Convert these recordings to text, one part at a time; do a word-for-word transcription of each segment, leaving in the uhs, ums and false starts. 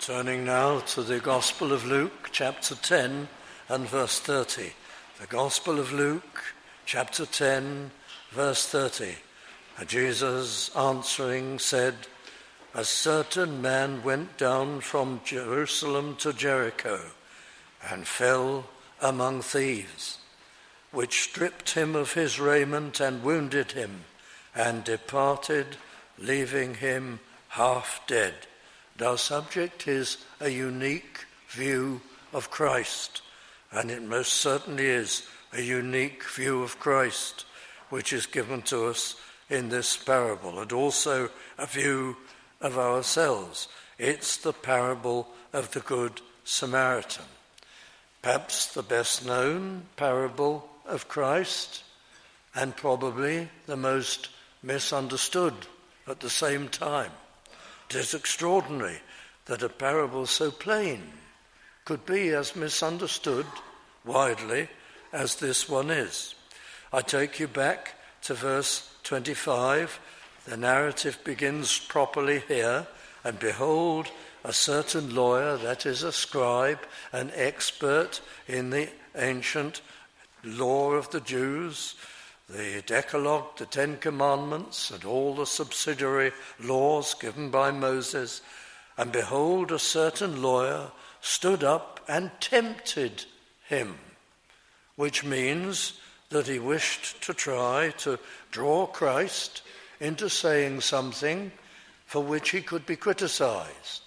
Turning now to the Gospel of Luke, chapter ten and verse thirty. The Gospel of Luke, chapter ten, verse thirty. And Jesus answering said, "A certain man went down from Jerusalem to Jericho and fell among thieves, which stripped him of his raiment and wounded him, and departed, leaving him half dead." Our subject is a unique view of Christ, and it most certainly is a unique view of Christ which is given to us in this parable, and also a view of ourselves. It's the parable of the Good Samaritan, perhaps the best known parable of Christ, and probably the most misunderstood at the same time. It is extraordinary that a parable so plain could be as misunderstood widely as this one is. I take you back to verse twenty-five. The narrative begins properly here. And behold, a certain lawyer, that is a scribe, an expert in the ancient law of the Jews, the Decalogue, the Ten Commandments, and all the subsidiary laws given by Moses. And behold, a certain lawyer stood up and tempted him, which means that he wished to try to draw Christ into saying something for which he could be criticized.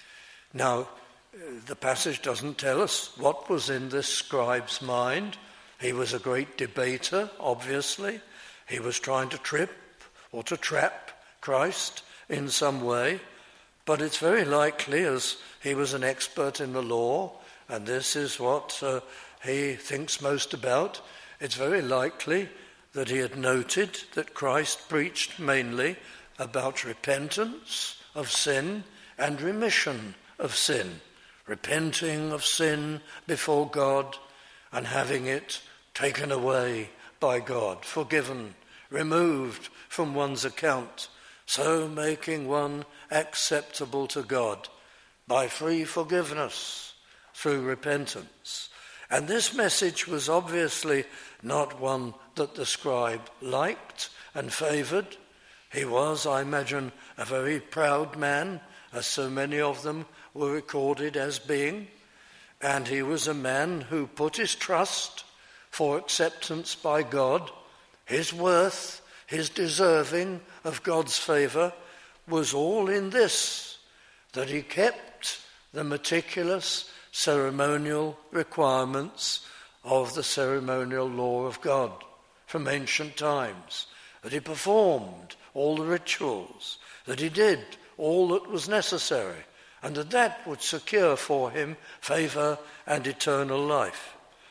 Now, the passage doesn't tell us what was in this scribe's mind. He was a great debater, obviously. He was trying to trip or to trap Christ in some way. But it's very likely, as he was an expert in the law, and this is what uh, he thinks most about, it's very likely that he had noted that Christ preached mainly about repentance of sin and remission of sin, repenting of sin before God and having it taken away by God, forgiven, removed from one's account, so making one acceptable to God by free forgiveness through repentance. And this message was obviously not one that the scribe liked and favoured. He was, I imagine, a very proud man, as so many of them were recorded as being. And he was a man who put his trust for acceptance by God. His worth, his deserving of God's favour was all in this, that he kept the meticulous ceremonial requirements of the ceremonial law of God from ancient times, that he performed all the rituals, that he did all that was necessary, and that that would secure for him favour and eternal life.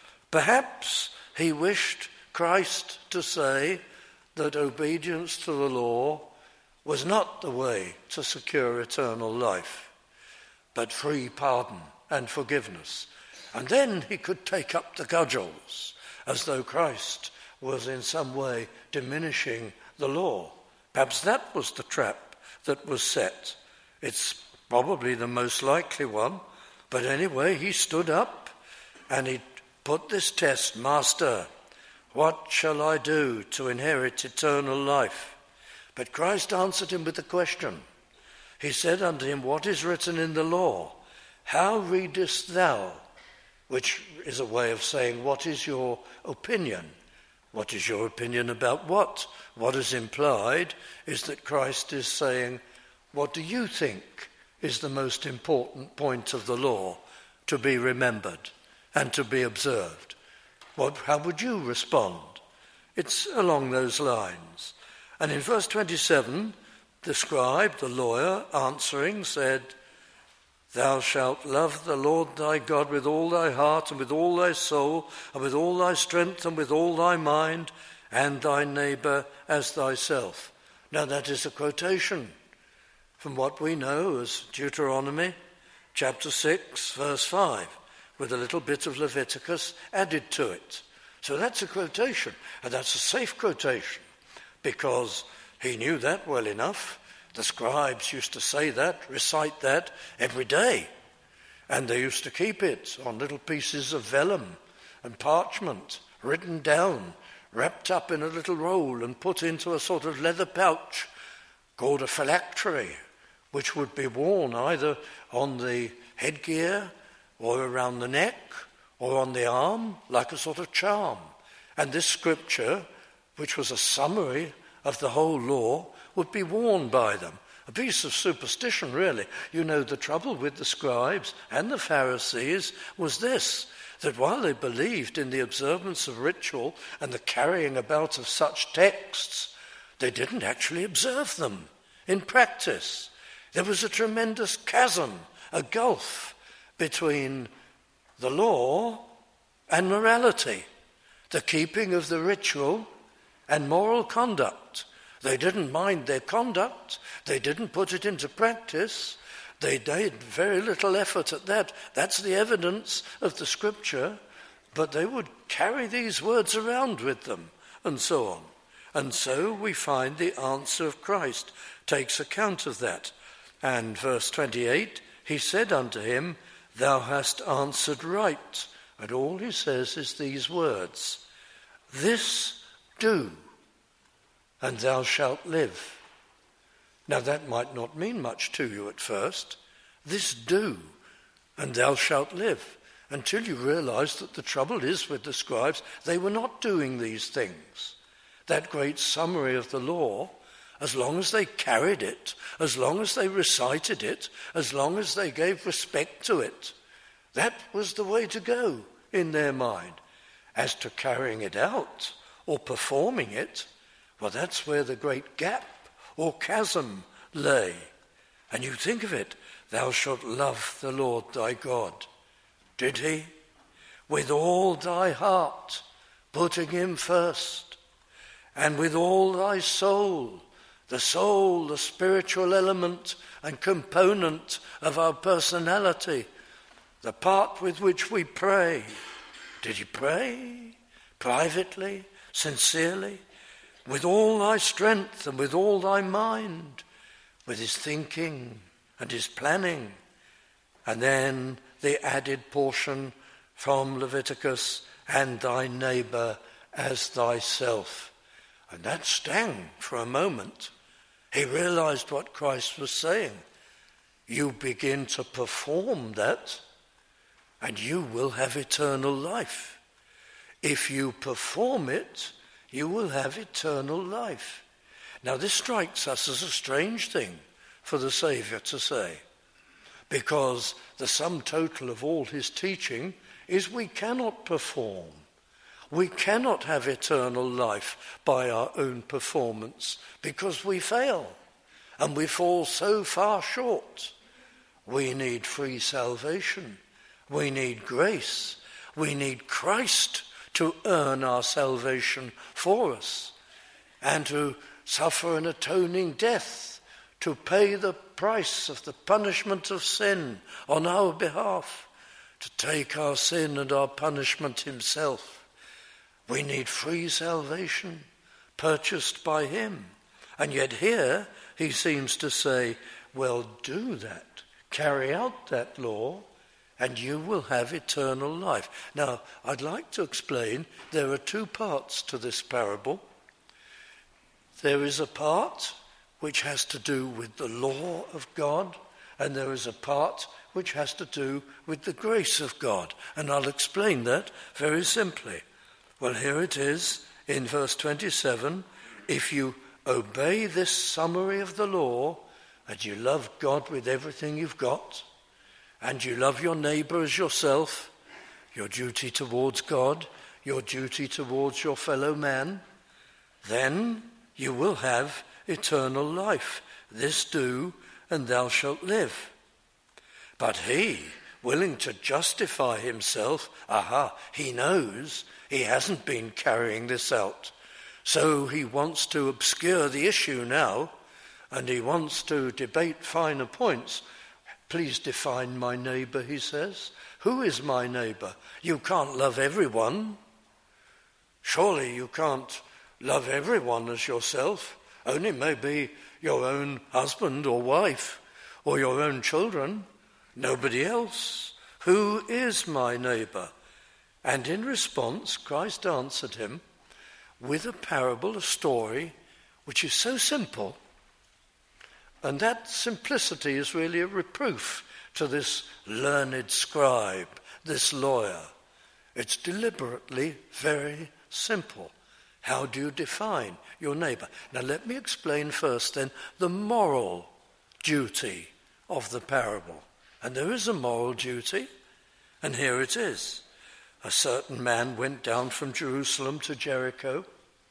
Perhaps he wished Christ to say that obedience to the law was not the way to secure eternal life, but free pardon and forgiveness. And then he could take up the cudgels, as though Christ was in some way diminishing the law. Perhaps that was the trap that was set. It's probably the most likely one. But anyway, he stood up and he put this test: "Master, what shall I do to inherit eternal life?" But Christ answered him with a question. He said unto him, "What is written in the law? How readest thou?" Which is a way of saying, what is your opinion? What is your opinion about what? What is implied is that Christ is saying, what do you think is the most important point of the law to be remembered and to be observed? What, how would you respond? It's along those lines. And in verse twenty-seven, the scribe, the lawyer, answering said, "Thou shalt love the Lord thy God with all thy heart and with all thy soul and with all thy strength and with all thy mind, and thy neighbour as thyself." Now that is a quotation from what we know as Deuteronomy chapter six, verse five, with a little bit of Leviticus added to it. So that's a quotation, and that's a safe quotation, because he knew that well enough, The scribes used to say that, recite that every day. And they used to keep it on little pieces of vellum and parchment, written down, wrapped up in a little roll and put into a sort of leather pouch called a phylactery, which would be worn either on the headgear or around the neck or on the arm like a sort of charm. And this scripture, which was a summary of the whole law, would be worn by them. A piece of superstition, really. You know, the trouble with the scribes and the Pharisees was this, that while they believed in the observance of ritual and the carrying about of such texts, they didn't actually observe them in practice. There was a tremendous chasm, a gulf between the law and morality, the keeping of the ritual and moral conduct. They didn't mind their conduct. They didn't put it into practice. They made very little effort at that. That's the evidence of the scripture. But they would carry these words around with them and so on. And so we find the answer of Christ takes account of that. And verse twenty-eight, he said unto him, thou hast answered right. And all he says is these words, this do, and thou shalt live. Now that might not mean much to you at first. This do, and thou shalt live. Until you realize that the trouble is with the scribes, they were not doing these things. That great summary of the law, as long as they carried it, as long as they recited it, as long as they gave respect to it, that was the way to go in their mind. As to carrying it out or performing it, well, that's where the great gap or chasm lay. And you think of it, thou shalt love the Lord thy God. Did he? With all thy heart, putting him first, and with all thy soul, the soul, the spiritual element and component of our personality, the part with which we pray. Did he pray privately, sincerely? With all thy strength and with all thy mind, with his thinking and his planning. And then the added portion from Leviticus, and thy neighbour as thyself. And that stung for a moment. He realized what Christ was saying. You begin to perform that, and you will have eternal life. If you perform it, you will have eternal life. Now this strikes us as a strange thing for the Saviour to say, because the sum total of all his teaching is we cannot perform. We cannot have eternal life by our own performance because we fail and we fall so far short. We need free salvation. We need grace. We need Christ to earn our salvation for us and to suffer an atoning death, to pay the price of the punishment of sin on our behalf, to take our sin and our punishment himself. We need free salvation purchased by him. And yet here he seems to say, well, do that, carry out that law, and you will have eternal life. Now, I'd like to explain there are two parts to this parable. There is a part which has to do with the law of God, and there is a part which has to do with the grace of God. And I'll explain that very simply. Well, here it is in verse twenty-seven. If you obey this summary of the law, and you love God with everything you've got, and you love your neighbour as yourself, your duty towards God, your duty towards your fellow man, then you will have eternal life. This do, and thou shalt live. But he, willing to justify himself, aha, he knows he hasn't been carrying this out. So he wants to obscure the issue now, and he wants to debate finer points. Please define my neighbour, he says. Who is my neighbour? You can't love everyone. Surely you can't love everyone as yourself. Only maybe your own husband or wife or your own children, nobody else. Who is my neighbour? And in response, Christ answered him with a parable, a story, which is so simple. And that simplicity is really a reproof to this learned scribe, this lawyer. It's deliberately very simple. How do you define your neighbour? Now let me explain first then the moral duty of the parable. And there is a moral duty, and here it is. A certain man went down from Jerusalem to Jericho.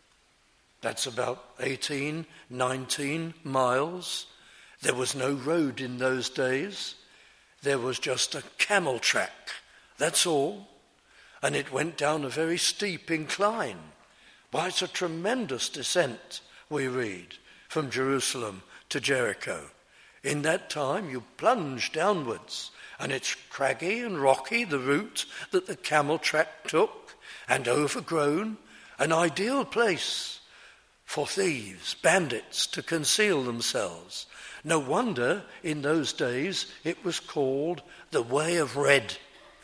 That's about eighteen, nineteen miles. There was no road in those days. There was just a camel track. That's all. And it went down a very steep incline. Why, it's a tremendous descent, we read, from Jerusalem to Jericho. In that time, you plunge downwards, and it's craggy and rocky, the route that the camel track took, and overgrown, an ideal place for thieves, bandits to conceal themselves. No wonder in those days it was called the Way of Red.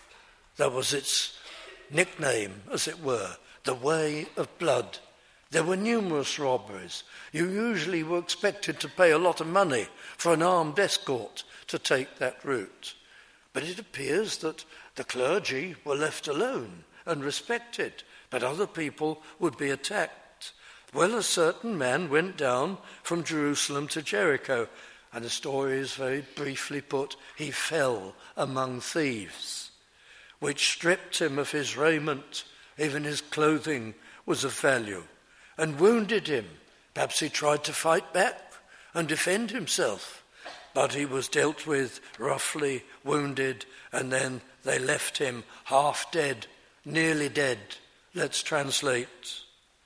That was its nickname, as it were, the Way of Blood. There were numerous robberies. You usually were expected to pay a lot of money for an armed escort to take that route. But it appears that the clergy were left alone and respected, but other people would be attacked. Well, a certain man went down from Jerusalem to Jericho, and the story is very briefly put, he fell among thieves, which stripped him of his raiment, even his clothing was of value, and wounded him. Perhaps he tried to fight back and defend himself, but he was dealt with roughly, wounded, and then they left him half dead, nearly dead. Let's translate.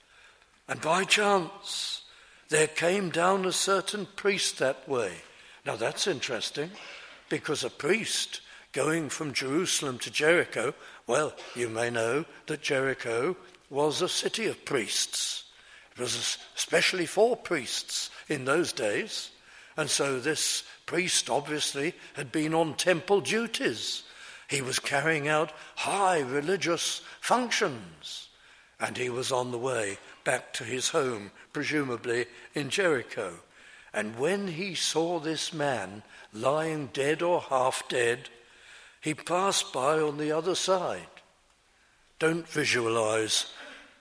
And by chance, there came down a certain priest that way. Now that's interesting, because a priest going from Jerusalem to Jericho, well, you may know that Jericho was a city of priests. It was especially for priests in those days. And so this priest obviously had been on temple duties. He was carrying out high religious functions. And he was on the way back to his home, presumably in Jericho. And when he saw this man lying dead or half dead, he passed by on the other side. Don't visualize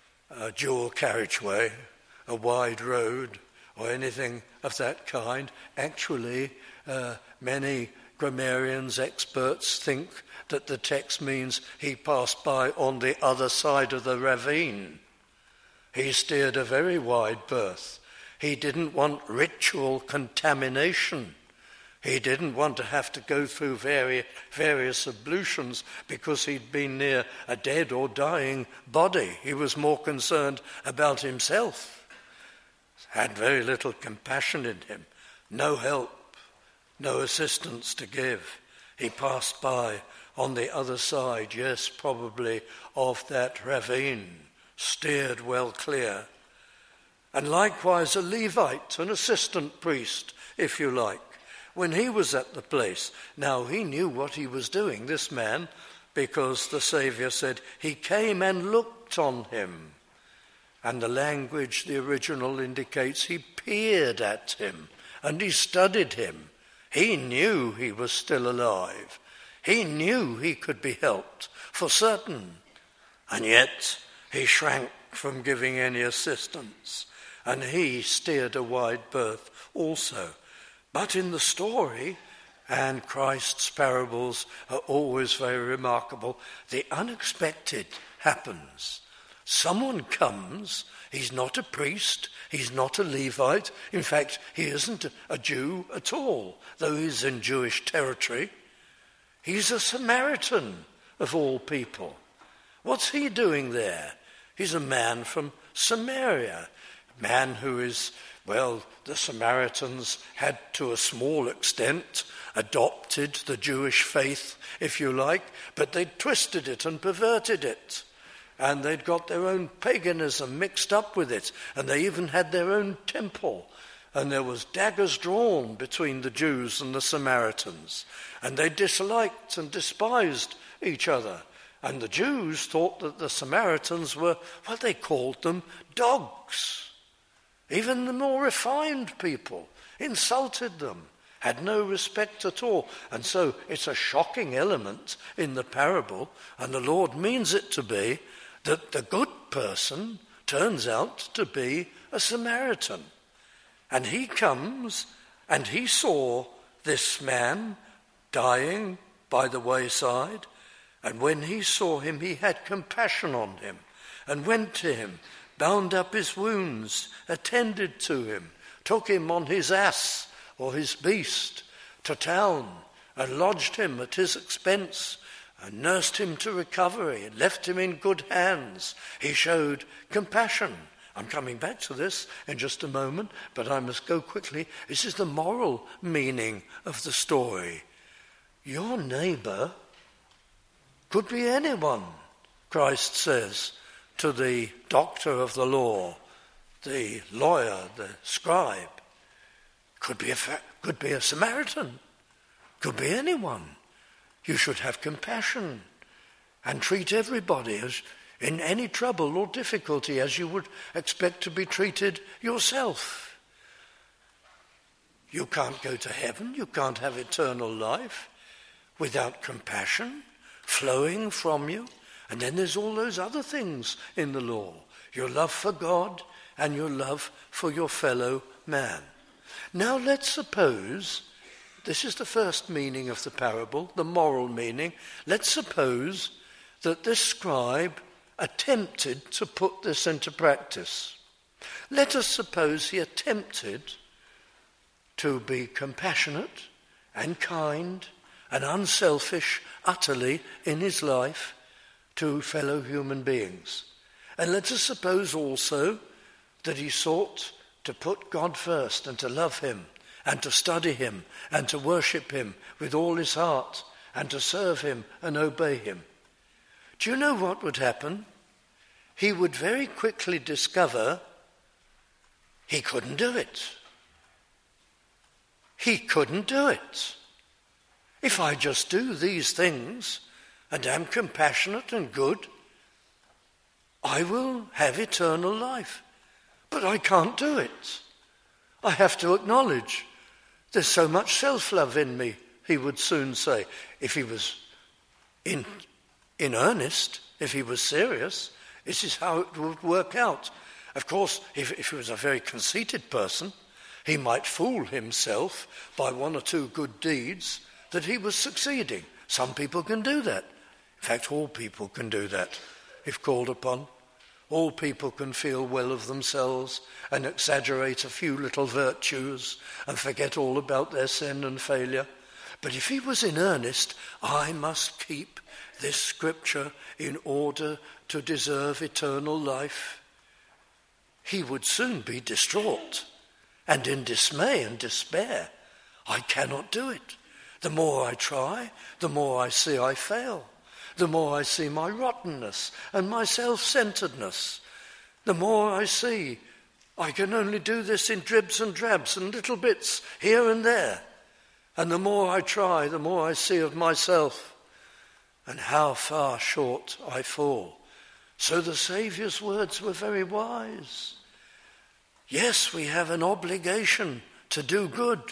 a dual carriageway, a wide road, or anything of that kind. Actually, uh, many grammarians, experts think that the text means he passed by on the other side of the ravine. He steered a very wide berth. He didn't want ritual contamination. He didn't want to have to go through vari- various ablutions because he'd been near a dead or dying body. He was more concerned about himself. Had very little compassion in him. No help, no assistance to give. He passed by on the other side, yes, probably of that ravine, steered well clear. And likewise a Levite, an assistant priest, if you like, when he was at the place. Now he knew what he was doing, this man, because the Saviour said he came and looked on him. And the language, the original, indicates he peered at him and he studied him. He knew he was still alive. He knew he could be helped, for certain. And yet he shrank from giving any assistance. And he steered a wide berth also. But in the story, and Christ's parables are always very remarkable, the unexpected happens. Someone comes, he's not a priest, he's not a Levite. In fact, he isn't a Jew at all, though he's in Jewish territory. He's a Samaritan of all people. What's he doing there? He's a man from Samaria, a man who is, well, the Samaritans had to a small extent adopted the Jewish faith, if you like, but they'd twisted it and perverted it. And they'd got their own paganism mixed up with it. And they even had their own temple. and there was daggers drawn between the Jews and the Samaritans, and they disliked and despised each other. And the Jews thought that the Samaritans were, well, they called them dogs. Even the more refined people insulted them, had no respect at all. And so it's a shocking element in the parable, and the Lord means it to be, that the good person turns out to be a Samaritan. And he comes and he saw this man dying by the wayside, and when he saw him, he had compassion on him and went to him, bound up his wounds, attended to him, took him on his ass or his beast to town and lodged him at his expense and nursed him to recovery and left him in good hands. He showed compassion. I'm coming back to this in just a moment, but I must go quickly. This is the moral meaning of the story. Your neighbour could be anyone, Christ says to the doctor of the law, the lawyer, the scribe. Could be a, could be a Samaritan, could be anyone. You should have compassion and treat everybody as in any trouble or difficulty as you would expect to be treated yourself. You can't go to heaven, you can't have eternal life without compassion flowing from you. And then there's all those other things in the law. Your love for God and your love for your fellow man. Now let's suppose, this is the first meaning of the parable, the moral meaning. Let's suppose that this scribe attempted to put this into practice. Let us suppose he attempted to be compassionate and kind and unselfish utterly in his life to fellow human beings. And let us suppose also that he sought to put God first and to love him and to study him and to worship him with all his heart and to serve him and obey him. Do you know what would happen? He would very quickly discover he couldn't do it. He couldn't do it. If I just do these things and am compassionate and good, I will have eternal life. But I can't do it. I have to acknowledge there's so much self-love in me, he would soon say. If he was in, in earnest, if he was serious, this is how it would work out. Of course, if, if he was a very conceited person, he might fool himself by one or two good deeds that he was succeeding. Some people can do that. In fact, all people can do that if called upon. All people can feel well of themselves and exaggerate a few little virtues and forget all about their sin and failure. But if he was in earnest, I must keep this scripture in order to deserve eternal life, he would soon be distraught and in dismay and despair. I cannot do it. The more I try, the more I see I fail. The more I see my rottenness and my self-centeredness. The more I see I can only do this in dribs and drabs and little bits here and there. And the more I try, the more I see of myself and how far short I fall. So the Saviour's words were very wise. Yes, we have an obligation to do good.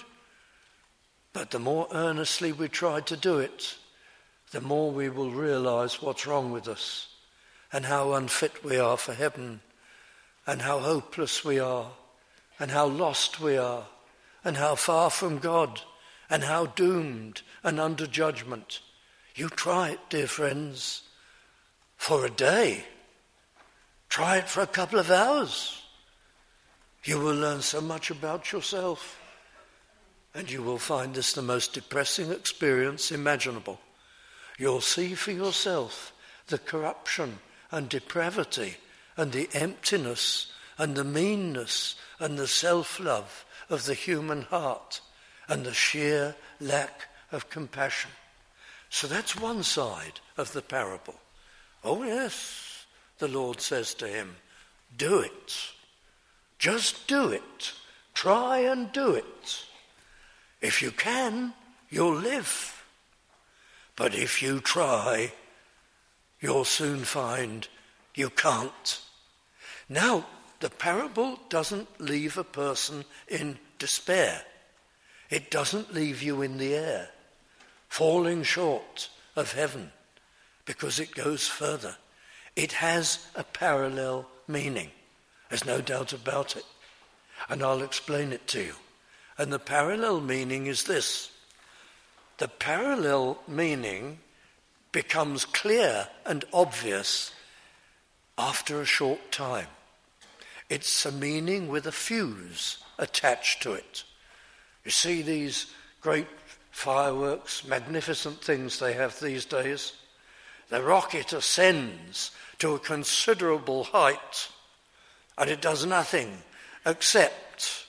But the more earnestly we try to do it, the more we will realize what's wrong with us and how unfit we are for heaven and how hopeless we are and how lost we are and how far from God and how doomed and under judgment. You try it, dear friends, for a day. Try it for a couple of hours. You will learn so much about yourself. And you will find this the most depressing experience imaginable. You'll see for yourself the corruption and depravity and the emptiness and the meanness and the self-love of the human heart and the sheer lack of compassion. So that's one side of the parable. Oh yes, the Lord says to him, do it. Just do it. Try and do it. If you can, you'll live. But if you try, you'll soon find you can't. Now, the parable doesn't leave a person in despair. It doesn't leave you in the air, falling short of heaven, because it goes further. It has a parallel meaning. There's no doubt about it. And I'll explain it to you. And the parallel meaning is this. The parallel meaning becomes clear and obvious after a short time. It's a meaning with a fuse attached to it. You see these great fireworks, magnificent things they have these days? The rocket ascends to a considerable height, and it does nothing except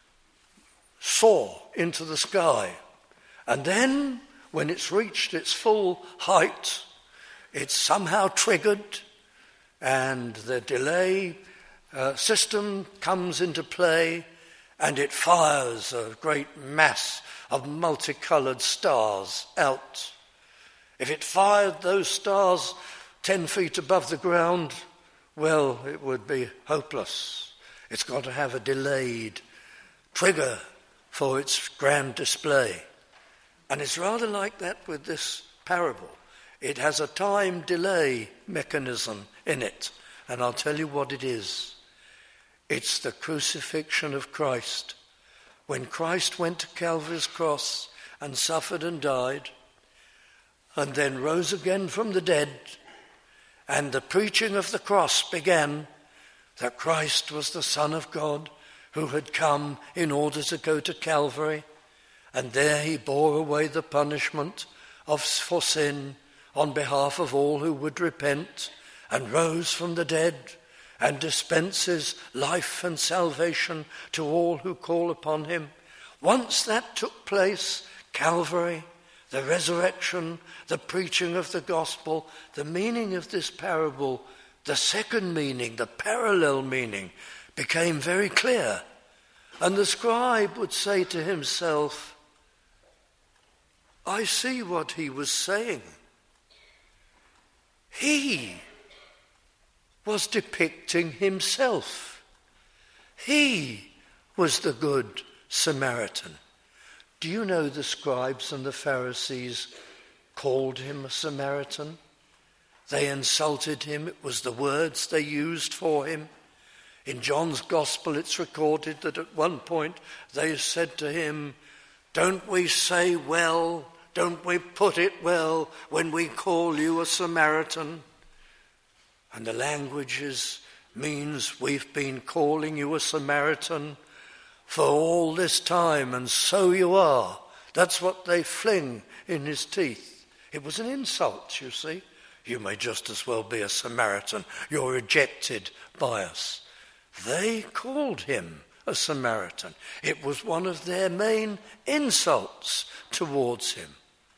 soar into the sky. And then, when it's reached its full height, it's somehow triggered, and the delay uh, system comes into play, and it fires a great mass of multicoloured stars out. If it fired those stars ten feet above the ground, well, it would be hopeless. It's got to have a delayed trigger for its grand display. And it's rather like that with this parable. It has a time delay mechanism in it, and I'll tell you what it is. It's the crucifixion of Christ. When Christ went to Calvary's cross and suffered and died, and then rose again from the dead, and the preaching of the cross began, that Christ was the Son of God who had come in order to go to Calvary, and there he bore away the punishment of for sin on behalf of all who would repent, and rose from the dead, and dispenses life and salvation to all who call upon him. Once that took place, Calvary, the resurrection, the preaching of the gospel, the meaning of this parable, the second meaning, the parallel meaning, became very clear. And the scribe would say to himself, I see what he was saying. He was depicting himself. He was the good Samaritan. Do you know the scribes and the Pharisees called him a Samaritan? They insulted him. It was the words they used for him. In John's Gospel it's recorded that at one point they said to him, don't we say well, don't we put it well when we call you a Samaritan? And the language is, means we've been calling you a Samaritan for all this time, and so you are. That's what they fling in his teeth. It was an insult, you see. You may just as well be a Samaritan. You're rejected by us. They called him a Samaritan. It was one of their main insults towards him.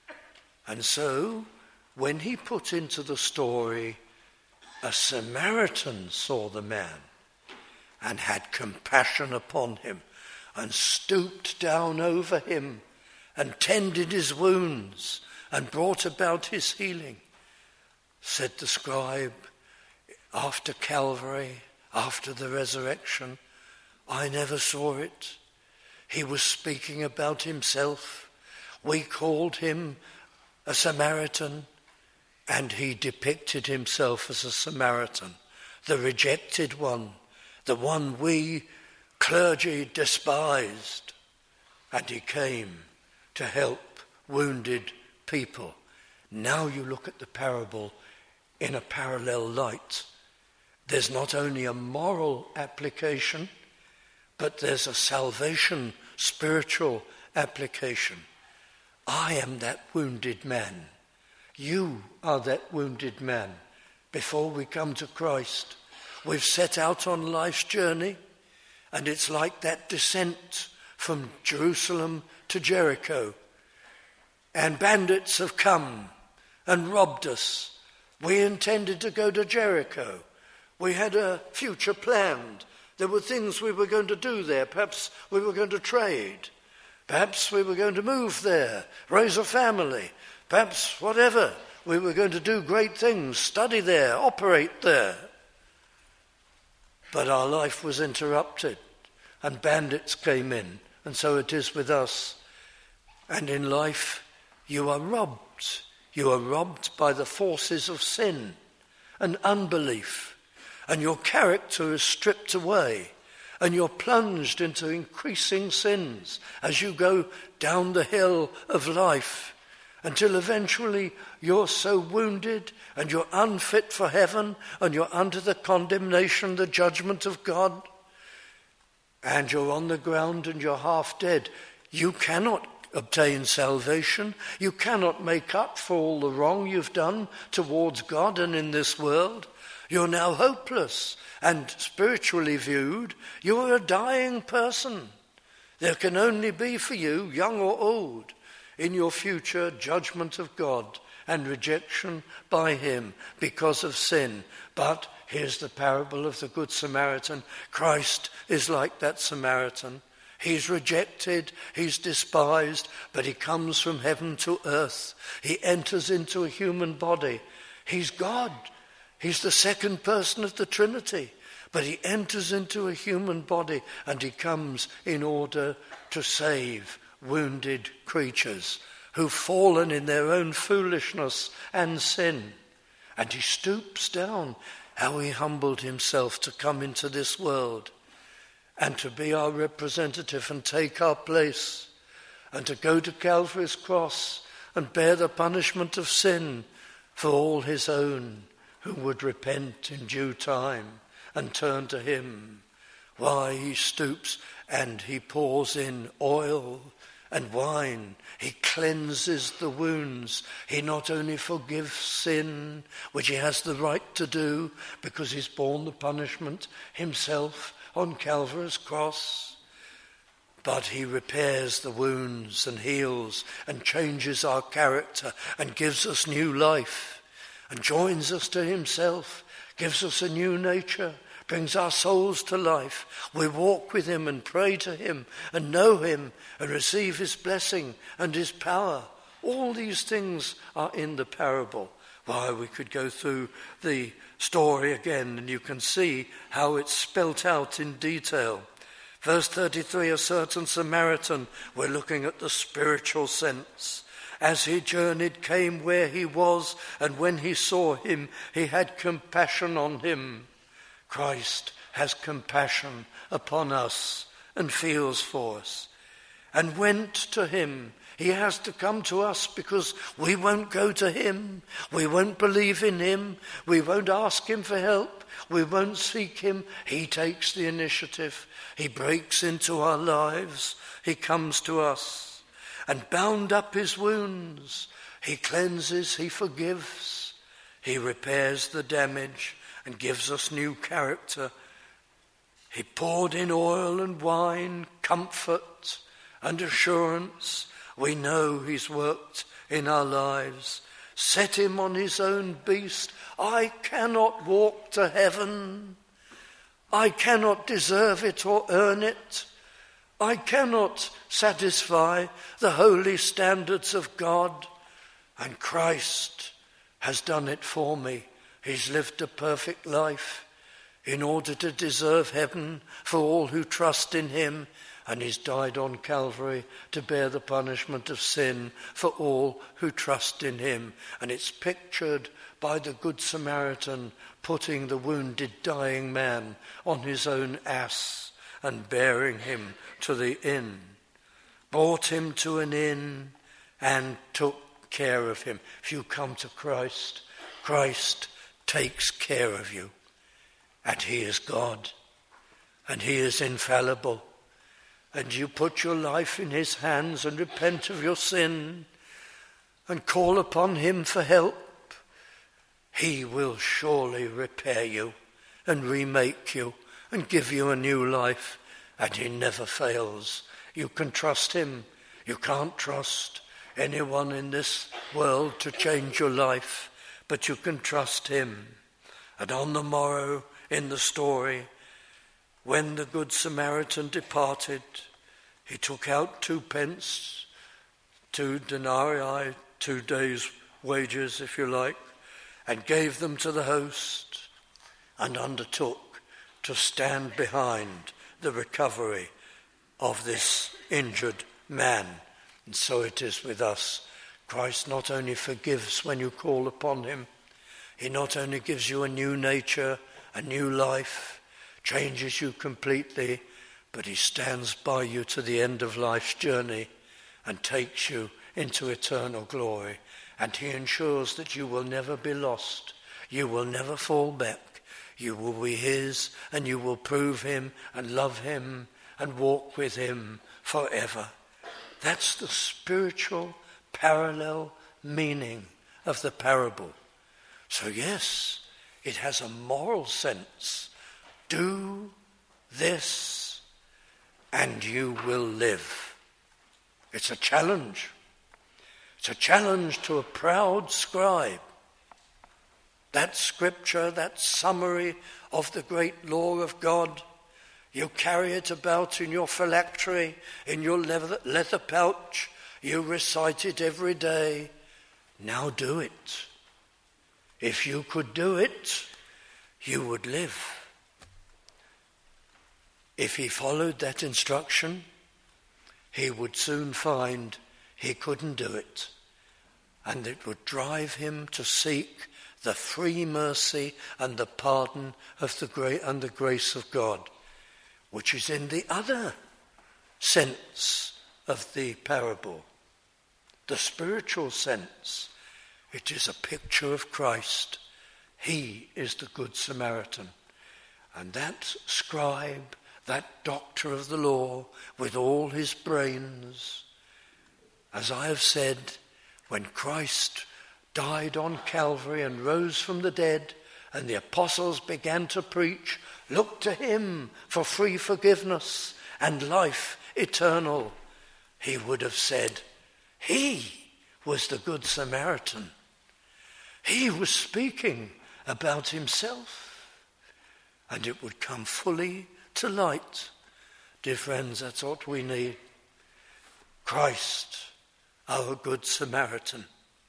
And so, when he put into the story, a Samaritan saw the man and had compassion upon him, and stooped down over him, and tended his wounds, and brought about his healing. Said the scribe, after Calvary, after the resurrection, I never saw it. He was speaking about himself. We called him a Samaritan, and he depicted himself as a Samaritan, the rejected one, the one we clergy despised, and he came to help wounded people. Now you look at the parable in a parallel light. There's not only a moral application, but there's a salvation, spiritual application. I am that wounded man. You are that wounded man. Before we come to Christ, we've set out on life's journey, and it's like that descent from Jerusalem to Jericho. And bandits have come and robbed us. We intended to go to Jericho. We had a future planned. There were things we were going to do there. Perhaps we were going to trade. Perhaps we were going to move there, raise a family. Perhaps whatever. We were going to do great things, study there, operate there. But our life was interrupted and bandits came in. And so it is with us. And in life, you are robbed. You are robbed by the forces of sin and unbelief. And your character is stripped away. And you're plunged into increasing sins as you go down the hill of life, until eventually you're so wounded and you're unfit for heaven and you're under the condemnation, the judgment of God, and you're on the ground and you're half dead. You cannot obtain salvation. You cannot make up for all the wrong you've done towards God and in this world. You're now hopeless, and spiritually viewed, you're a dying person. There can only be for you, young or old, in your future judgment of God and rejection by him because of sin. But here's the parable of the Good Samaritan. Christ is like that Samaritan. He's rejected, he's despised, but he comes from heaven to earth. He enters into a human body. He's God. He's the second person of the Trinity. But he enters into a human body and he comes in order to save wounded creatures who've fallen in their own foolishness and sin. And he stoops down. How he humbled himself to come into this world and to be our representative and take our place and to go to Calvary's cross and bear the punishment of sin for all his own who would repent in due time and turn to him. Why, he stoops and he pours in oil and wine. He cleanses the wounds. He not only forgives sin, which he has the right to do because he's borne the punishment himself on Calvary's cross, but he repairs the wounds and heals and changes our character and gives us new life and joins us to himself, gives us a new nature, brings our souls to life. We walk with him and pray to him and know him and receive his blessing and his power. All these things are in the parable. Why, we could go through the story again and you can see how it's spelt out in detail. Verse thirty-three, a certain Samaritan, we're looking at the spiritual sense. As he journeyed, came where he was, and when he saw him, he had compassion on him. Christ has compassion upon us and feels for us. And went to him. He has to come to us because we won't go to him. We won't believe in him. We won't ask him for help. We won't seek him. He takes the initiative. He breaks into our lives. He comes to us. And bound up his wounds, he cleanses, he forgives, he repairs the damage and gives us new character. He poured in oil and wine, comfort and assurance. We know he's worked in our lives. Set him on his own beast. I cannot walk to heaven. I cannot deserve it or earn it. I cannot satisfy the holy standards of God, and Christ has done it for me. He's lived a perfect life in order to deserve heaven for all who trust in him, and he's died on Calvary to bear the punishment of sin for all who trust in him. And it's pictured by the Good Samaritan putting the wounded, dying man on his own ass and bearing him to the inn, brought him to an inn and took care of him. If you come to Christ, Christ takes care of you. And he is God. And he is infallible. And you put your life in his hands and repent of your sin and call upon him for help. He will surely repair you and remake you and give you a new life. And he never fails. You can trust him. You can't trust anyone in this world to change your life, but you can trust him. And on the morrow in the story, When the Good Samaritan departed, he took out two pence, two denarii, two days' wages, if you like, and gave them to the host and undertook to stand behind the recovery of this injured man. And so it is with us. Christ not only forgives when you call upon him, he not only gives you a new nature, a new life, changes you completely, but he stands by you to the end of life's journey and takes you into eternal glory. And he ensures that you will never be lost. You will never fall back. You will be his, and you will prove him and love him and walk with him forever. That's the spiritual parallel meaning of the parable. So yes, it has a moral sense. Do this and you will live. It's a challenge. It's a challenge to a proud scribe. That scripture, that summary of the great law of God, you carry it about in your phylactery, in your leather, leather pouch. You recite it every day. Now do it. If you could do it, you would live. If he followed that instruction, he would soon find he couldn't do it. And it would drive him to seek the free mercy and the pardon of the great and the grace of God, which is in the other sense of the parable, the spiritual sense. It is a picture of Christ. He is the Good Samaritan. And that scribe, that doctor of the law, with all his brains, as I have said, when Christ died on Calvary and rose from the dead, and the apostles began to preach, look to him for free forgiveness and life eternal, he would have said, he was the Good Samaritan. He was speaking about himself, and it would come fully to light. Dear friends, that's what we need. Christ, our Good Samaritan.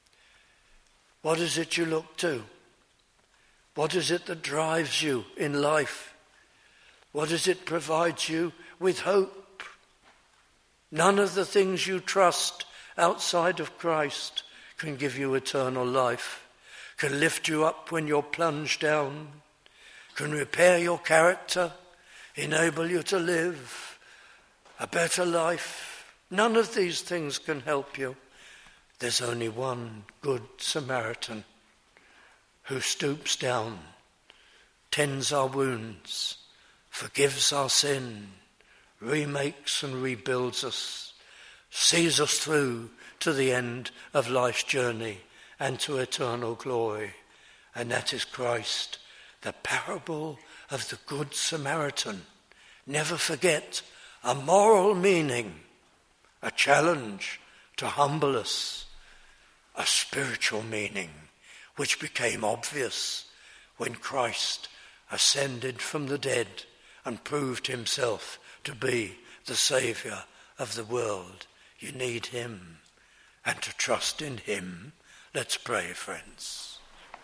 What is it you look to? What is it that drives you in life? What is it provides you with hope? None of the things you trust outside of Christ can give you eternal life, can lift you up when you're plunged down, can repair your character, enable you to live a better life. None of these things can help you. There's only one Good Samaritan who stoops down, tends our wounds, forgives our sin, remakes and rebuilds us, sees us through to the end of life's journey and to eternal glory. And that is Christ, the parable of the Good Samaritan. Never forget, a moral meaning, a challenge to humble us, a spiritual meaning which became obvious when Christ ascended from the dead and proved himself to be the Saviour of the world. You need him, and to trust in him. Let's pray, friends.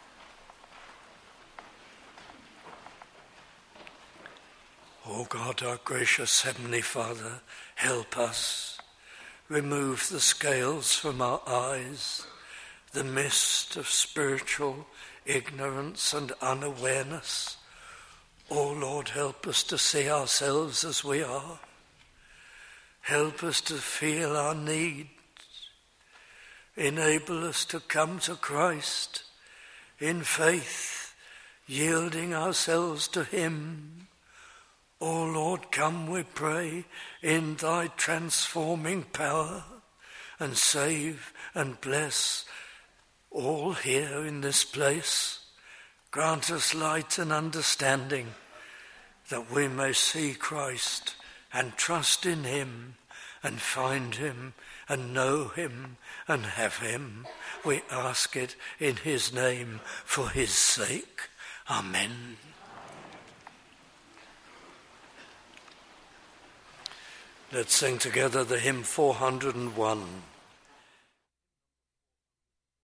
O God, our gracious Heavenly Father, help us. Remove the scales from our eyes, the mist of spiritual ignorance and unawareness. O Lord, help us to see ourselves as we are. Help us to feel our need. Enable us to come to Christ in faith, yielding ourselves to him. O Lord, come, we pray, in thy transforming power, and save and bless all here in this place. Grant us light and understanding, that we may see Christ and trust in him and find him and know him and have him. We ask it in his name, for his sake. Amen. Let's sing together the hymn four hundred and one.